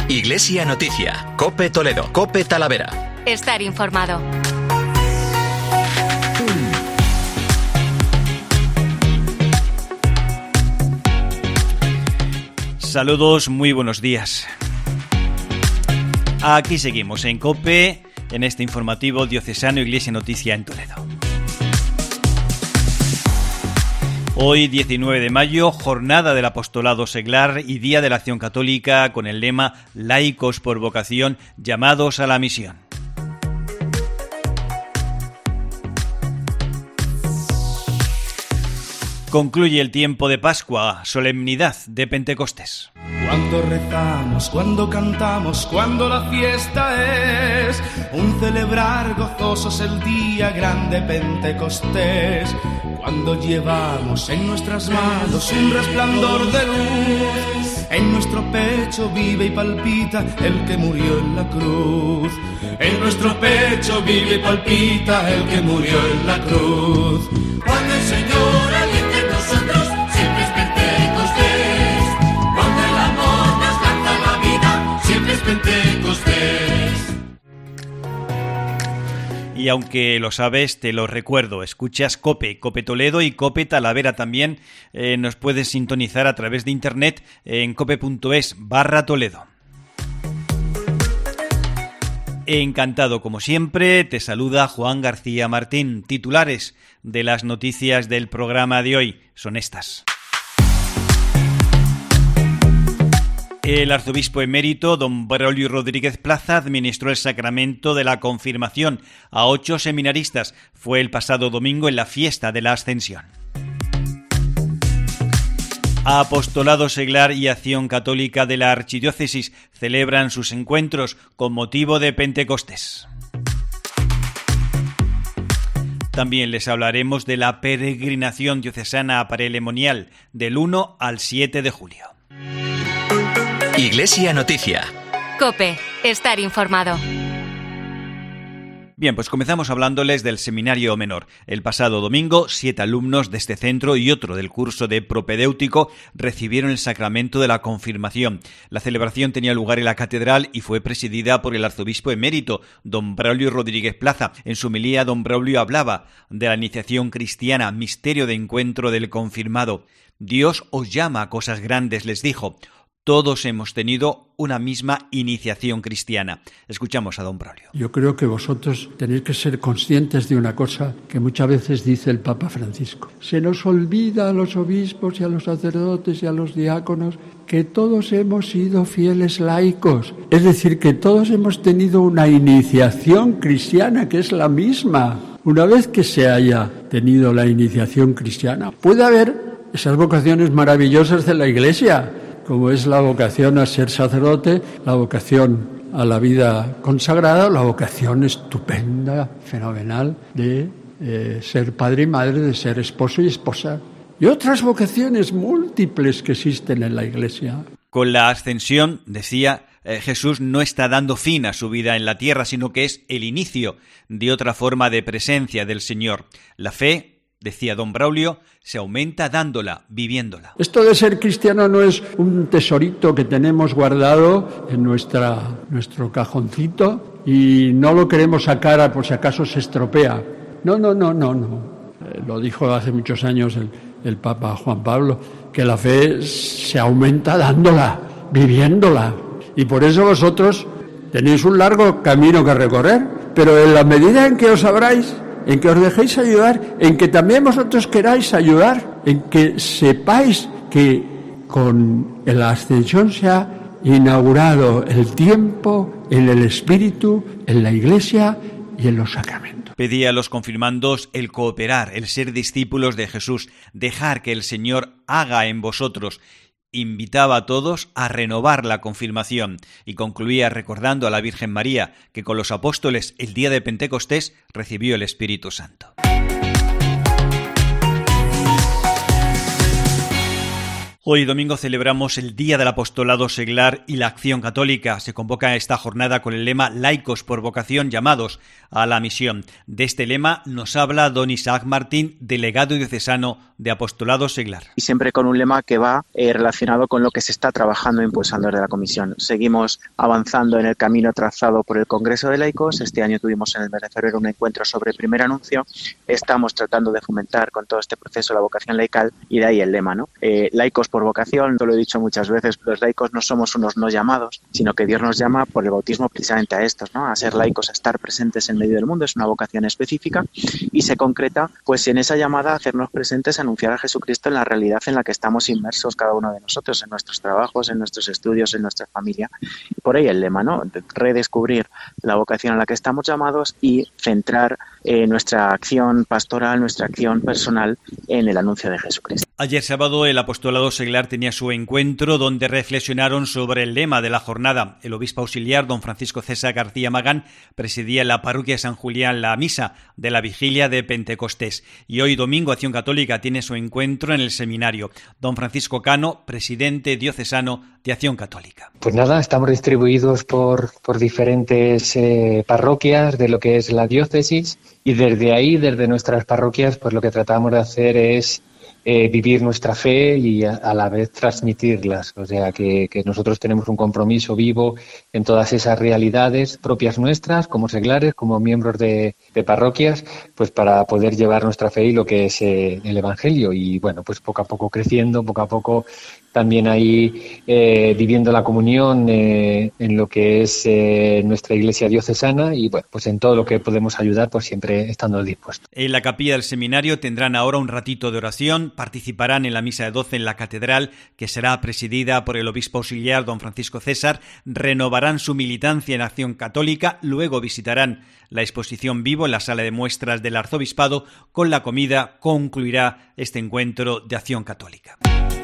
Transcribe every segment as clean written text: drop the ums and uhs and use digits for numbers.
Iglesia Noticia, COPE Toledo, COPE Talavera. Estar informado. Saludos, muy buenos días. Aquí seguimos en COPE, en este informativo diocesano Iglesia Noticia en Toledo. Hoy, 19 de mayo, jornada del apostolado seglar y Día de la Acción Católica con el lema Laicos por vocación, llamados a la misión. Concluye el tiempo de Pascua, solemnidad de Pentecostés. Cuando rezamos, cuando cantamos, cuando la fiesta es un celebrar gozosos el día grande Pentecostés. Cuando llevamos en nuestras manos un resplandor de luz, en nuestro pecho vive y palpita el que murió en la cruz. En nuestro pecho vive y palpita el que murió en la cruz. Cuando el Señor alienta en nosotros, siempre es Pentecostés. Cuando el amor nos lanza la vida, siempre es Pentecostés. Y aunque lo sabes, te lo recuerdo, escuchas COPE, COPE Toledo y COPE Talavera también. Nos puedes sintonizar a través de internet en cope.es/Toledo. Encantado como siempre, te saluda Juan García Martín. Titulares de las noticias del programa de hoy son estas. El arzobispo emérito, don Braulio Rodríguez Plaza, administró el sacramento de la confirmación a 8 seminaristas. Fue el pasado domingo en la fiesta de la Ascensión. Apostolado Seglar y Acción Católica de la Archidiócesis celebran sus encuentros con motivo de Pentecostés. También les hablaremos de la peregrinación diocesana parelemonial del 1 al 7 de julio. Iglesia Noticia. COPE, estar informado. Bien, pues comenzamos hablándoles del Seminario Menor. El pasado domingo, 7 alumnos de este centro y otro del curso de propedéutico recibieron el sacramento de la confirmación. La celebración tenía lugar en la catedral y fue presidida por el arzobispo emérito, don Braulio Rodríguez Plaza. En su homilía, don Braulio hablaba de la iniciación cristiana, misterio de encuentro del confirmado. Dios os llama a cosas grandes, les dijo. Todos hemos tenido una misma iniciación cristiana. Escuchamos a don Braulio. Yo creo que vosotros tenéis que ser conscientes de una cosa que muchas veces dice el Papa Francisco. Se nos olvida a los obispos y a los sacerdotes y a los diáconos que todos hemos sido fieles laicos. Es decir, que todos hemos tenido una iniciación cristiana que es la misma. Una vez que se haya tenido la iniciación cristiana, puede haber esas vocaciones maravillosas de la Iglesia, como es la vocación a ser sacerdote, la vocación a la vida consagrada, la vocación estupenda, fenomenal, de ser padre y madre, de ser esposo y esposa. Y otras vocaciones múltiples que existen en la Iglesia. Con la ascensión, decía, Jesús no está dando fin a su vida en la tierra, sino que es el inicio de otra forma de presencia del Señor. La fe, decía don Braulio, se aumenta dándola, viviéndola. Esto de ser cristiano no es un tesorito que tenemos guardado en nuestro cajoncito y no lo queremos sacar por si acaso se estropea. No. Lo dijo hace muchos años el Papa Juan Pablo, que la fe se aumenta dándola, viviéndola. Y por eso vosotros tenéis un largo camino que recorrer, pero en la medida en que os abráis, en que os dejéis ayudar, en que también vosotros queráis ayudar, en que sepáis que con la ascensión se ha inaugurado el tiempo en el Espíritu, en la Iglesia y en los sacramentos. Pedía a los confirmandos el cooperar, el ser discípulos de Jesús, dejar que el Señor haga en vosotros. Invitaba a todos a renovar la confirmación y concluía recordando a la Virgen María que con los apóstoles el día de Pentecostés recibió el Espíritu Santo. Hoy domingo celebramos el Día del Apostolado Seglar y la Acción Católica. Se convoca esta jornada con el lema Laicos por vocación, llamados a la misión. De este lema nos habla don Isaac Martín, delegado diocesano de Apostolado Seglar. Y siempre con un lema que va relacionado con lo que se está trabajando e impulsando desde la Comisión. Seguimos avanzando en el camino trazado por el Congreso de Laicos. Este año tuvimos en el mes de febrero un encuentro sobre el primer anuncio. Estamos tratando de fomentar con todo este proceso la vocación laical y de ahí el lema, ¿no? Laicos por vocación, lo he dicho muchas veces, los laicos no somos unos no llamados, sino que Dios nos llama por el bautismo precisamente a estos, ¿no? A ser laicos, a estar presentes en medio del mundo, es una vocación específica y se concreta pues en esa llamada a hacernos presentes, a anunciar a Jesucristo en la realidad en la que estamos inmersos cada uno de nosotros, en nuestros trabajos, en nuestros estudios, en nuestra familia. Y por ahí el lema, ¿no? Redescubrir la vocación a la que estamos llamados y centrar nuestra acción pastoral, nuestra acción personal en el anuncio de Jesucristo. Ayer sábado el Apostolado Seglar tenía su encuentro donde reflexionaron sobre el lema de la jornada. El obispo auxiliar, don Francisco César García Magán, presidía en la parroquia de San Julián la misa de la vigilia de Pentecostés. Y hoy domingo Acción Católica tiene su encuentro en el seminario. Don Francisco Cano, presidente diocesano de Acción Católica. Pues nada, estamos distribuidos por diferentes parroquias de lo que es la diócesis y desde ahí, desde nuestras parroquias, pues lo que tratamos de hacer es vivir nuestra fe y a la vez transmitirlas. O sea, que nosotros tenemos un compromiso vivo en todas esas realidades propias nuestras, como seglares, como miembros de parroquias, pues para poder llevar nuestra fe y lo que es el Evangelio. Y bueno, pues poco a poco creciendo, poco a poco también ahí viviendo la comunión en lo que es nuestra iglesia diocesana y bueno, pues en todo lo que podemos ayudar, pues siempre estando dispuestos. En la capilla del seminario tendrán ahora un ratito de oración, participarán en la misa de 12 en la catedral, que será presidida por el obispo auxiliar don Francisco César, renovarán su militancia en Acción Católica, luego visitarán la exposición Vivo en la sala de muestras del arzobispado. Con la comida concluirá este encuentro de Acción Católica.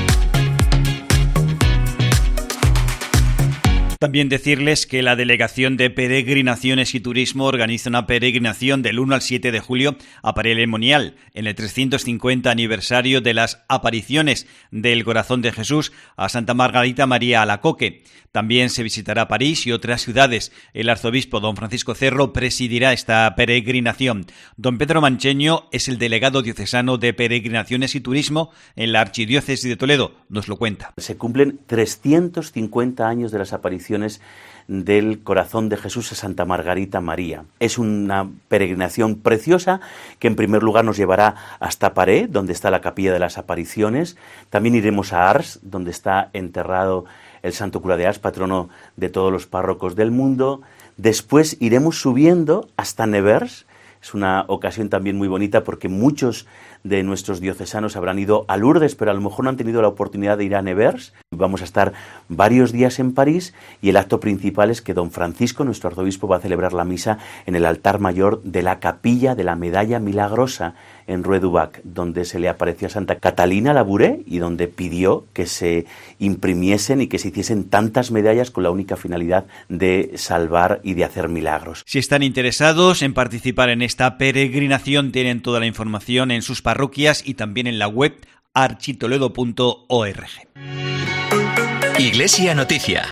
También decirles que la Delegación de Peregrinaciones y Turismo organiza una peregrinación del 1 al 7 de julio a Paray-le-Monial, en el 350 aniversario de las apariciones del Corazón de Jesús a Santa Margarita María Alacoque. También se visitará París y otras ciudades. El arzobispo don Francisco Cerro presidirá esta peregrinación. Don Pedro Mancheño es el delegado diocesano de Peregrinaciones y Turismo en la Archidiócesis de Toledo. Nos lo cuenta. Se cumplen 350 años de las apariciones del Corazón de Jesús a Santa Margarita María. Es una peregrinación preciosa que en primer lugar nos llevará hasta Paré, donde está la Capilla de las Apariciones. También iremos a Ars, donde está enterrado el Santo Cura de Ars, patrono de todos los párrocos del mundo. Después iremos subiendo hasta Nevers. Es una ocasión también muy bonita porque muchos de nuestros diocesanos habrán ido a Lourdes, pero a lo mejor no han tenido la oportunidad de ir a Nevers. Vamos a estar varios días en París y el acto principal es que don Francisco, nuestro arzobispo, va a celebrar la misa en el altar mayor de la capilla de la Medalla Milagrosa en Rue-du-Bac, donde se le apareció a Santa Catalina Labouré y donde pidió que se imprimiesen y que se hiciesen tantas medallas con la única finalidad de salvar y de hacer milagros. Si están interesados en participar en esta peregrinación, tienen toda la información en sus parroquias y también en la web architoledo.org. Iglesia Noticia.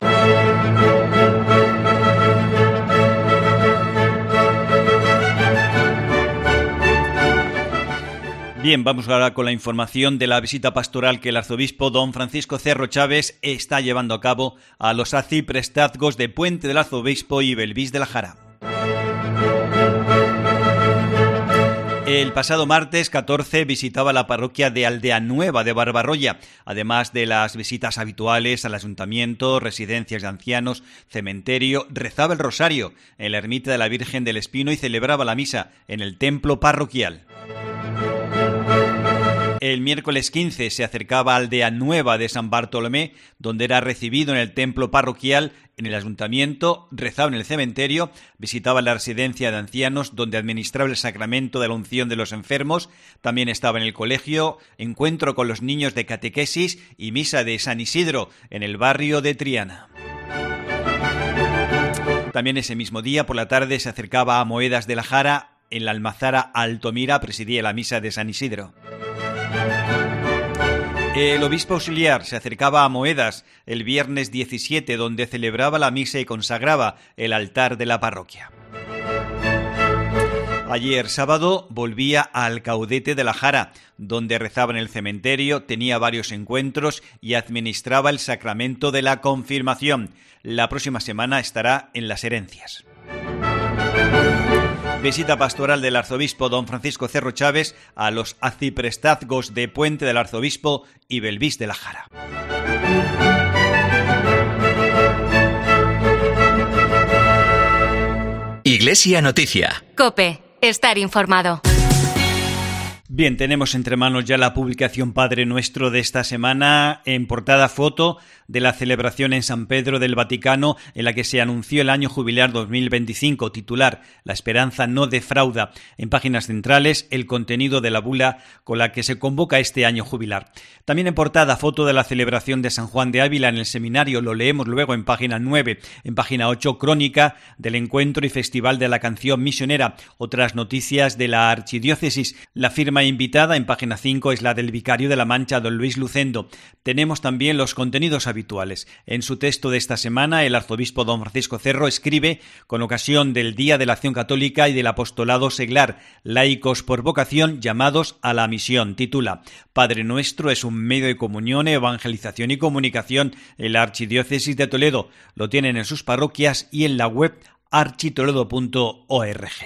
Bien, vamos ahora con la información de la visita pastoral que el arzobispo don Francisco Cerro Chávez está llevando a cabo a los arciprestazgos de Puente del Arzobispo y Belvís de la Jara. El pasado martes 14 visitaba la parroquia de Aldea Nueva de Barbarroya, además de las visitas habituales al ayuntamiento, residencias de ancianos, cementerio. Rezaba el rosario en la ermita de la Virgen del Espino y celebraba la misa en el templo parroquial. El miércoles 15 se acercaba a Aldea Nueva de San Bartolomé, donde era recibido en el templo parroquial, en el ayuntamiento, rezaba en el cementerio, visitaba la residencia de ancianos, donde administraba el sacramento de la unción de los enfermos, también estaba en el colegio, encuentro con los niños de catequesis y misa de San Isidro, en el barrio de Triana. También ese mismo día, por la tarde, se acercaba a Moedas de la Jara, en la Almazara Altomira, presidía la misa de San Isidro. El obispo auxiliar se acercaba a Moedas el viernes 17, donde celebraba la misa y consagraba el altar de la parroquia. Ayer sábado volvía al Caudete de la Jara, donde rezaba en el cementerio, tenía varios encuentros y administraba el sacramento de la confirmación. La próxima semana estará en Las Herencias. Visita pastoral del arzobispo don Francisco Cerro Chávez a los arciprestazgos de Puente del Arzobispo y Belvís de la Jara. Iglesia Noticia. COPE. Estar informado. Bien, tenemos entre manos ya la publicación Padre Nuestro de esta semana, en portada foto de la celebración en San Pedro del Vaticano en la que se anunció el año jubilar 2025, titular La esperanza no defrauda. En páginas centrales, el contenido de la bula con la que se convoca este año jubilar. También en portada foto de la celebración de San Juan de Ávila en el seminario, lo leemos luego en página 9. En página 8, crónica del encuentro y festival de la canción misionera. Otras noticias de la archidiócesis. La firma invitada en página 5 es la del vicario de la Mancha, don Luis Lucendo. Tenemos también los contenidos habituales. En su texto de esta semana, el arzobispo don Francisco Cerro escribe, con ocasión del Día de la Acción Católica y del Apostolado Seglar, laicos por vocación llamados a la misión. Titula, Padre Nuestro es un medio de comunión, evangelización y comunicación en la archidiócesis de Toledo. Lo tienen en sus parroquias y en la web architoledo.org.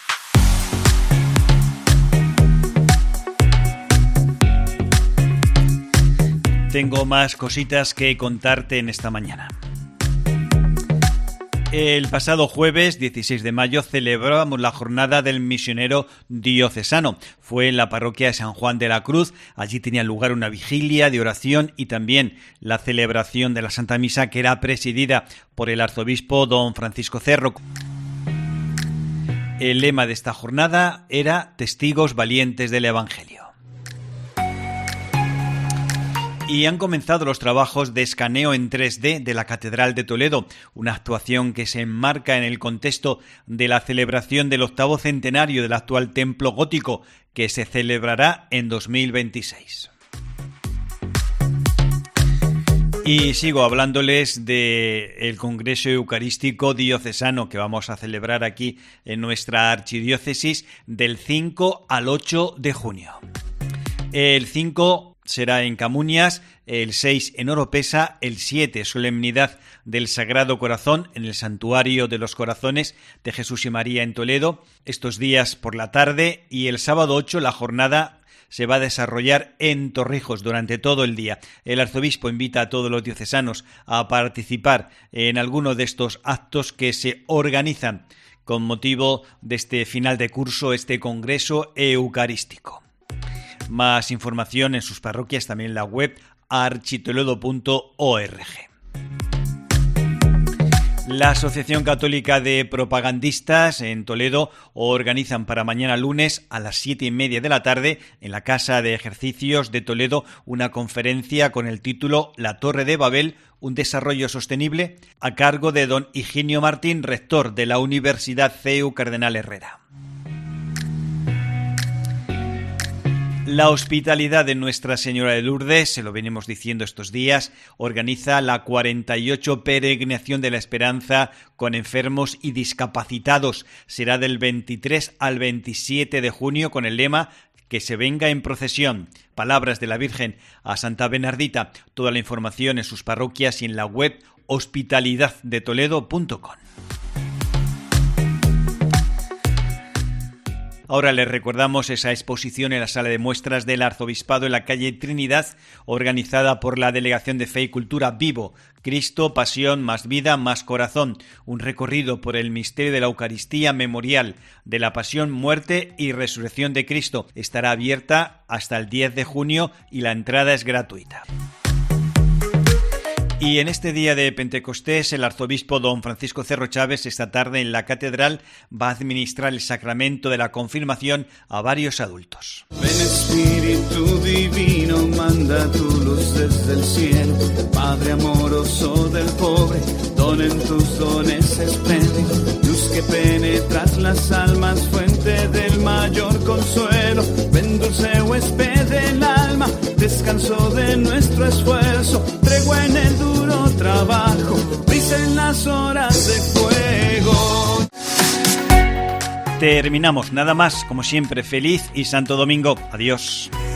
Tengo más cositas que contarte en esta mañana. El pasado jueves 16 de mayo celebrábamos la jornada del misionero diocesano. Fue en la parroquia de San Juan de la Cruz. Allí tenía lugar una vigilia de oración y también la celebración de la Santa Misa, que era presidida por el arzobispo don Francisco Cerro. El lema de esta jornada era Testigos valientes del Evangelio. Y han comenzado los trabajos de escaneo en 3D de la Catedral de Toledo, una actuación que se enmarca en el contexto de la celebración del 8º centenario del actual templo gótico, que se celebrará en 2026. Y sigo hablándoles del Congreso Eucarístico Diocesano que vamos a celebrar aquí en nuestra archidiócesis del 5 al 8 de junio. El 5 será en Camuñas, el 6 en Oropesa, el 7 solemnidad del Sagrado Corazón en el Santuario de los Corazones de Jesús y María en Toledo, estos días por la tarde, y el sábado 8 la jornada se va a desarrollar en Torrijos durante todo el día. El arzobispo invita a todos los diocesanos a participar en alguno de estos actos que se organizan con motivo de este final de curso, este Congreso Eucarístico. Más información en sus parroquias, también en la web architoledo.org. La Asociación Católica de Propagandistas en Toledo organizan para mañana lunes a las 7:30 de la tarde en la Casa de Ejercicios de Toledo una conferencia con el título La Torre de Babel, un desarrollo sostenible, a cargo de don Higinio Martín, rector de la Universidad CEU Cardenal Herrera. La Hospitalidad de Nuestra Señora de Lourdes, se lo venimos diciendo estos días, organiza la 48 Peregrinación de la Esperanza con enfermos y discapacitados. Será del 23 al 27 de junio con el lema Que se venga en procesión. Palabras de la Virgen a Santa Bernardita. Toda la información en sus parroquias y en la web hospitalidaddetoledo.com. Ahora les recordamos esa exposición en la sala de muestras del Arzobispado en la calle Trinidad, organizada por la Delegación de Fe y Cultura Vivo, Cristo, Pasión, más Vida, más Corazón, un recorrido por el misterio de la Eucaristía memorial de la Pasión, Muerte y Resurrección de Cristo. Estará abierta hasta el 10 de junio y la entrada es gratuita. Y en este día de Pentecostés, el arzobispo don Francisco Cerro Chávez esta tarde en la catedral va a administrar el sacramento de la confirmación a varios adultos. Ven Espíritu Divino, manda tu luz desde el cielo, Padre amoroso del pobre, donen tus dones espléndidos, luz que penetras las almas, fuente del mayor consuelo, ven dulce huésped del alma, descanso de nuestro Terminamos, nada más, como siempre, feliz y santo domingo. Adiós.